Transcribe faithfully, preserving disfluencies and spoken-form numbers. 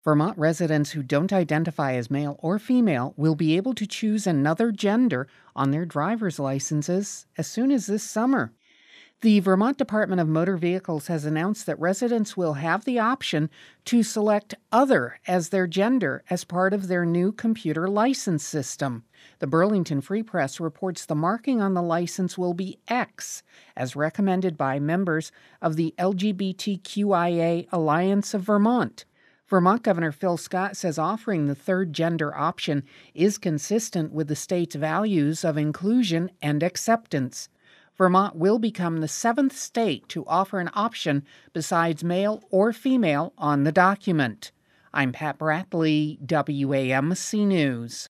Vermont residents who don't identify as male or female will be able to choose another gender on their driver's licenses as soon as this summer. The Vermont Department of Motor Vehicles has announced that residents will have the option to select other as their gender as part of their new computer license system. The Burlington Free Press reports the marking on the license will be X, as recommended by members of the L G B T Q I A Alliance of Vermont. Vermont Governor Phil Scott says offering the third gender option is consistent with the state's values of inclusion and acceptance. Vermont will become the seventh state to offer an option besides male or female on the document. I'm Pat Bradley, W A M C News.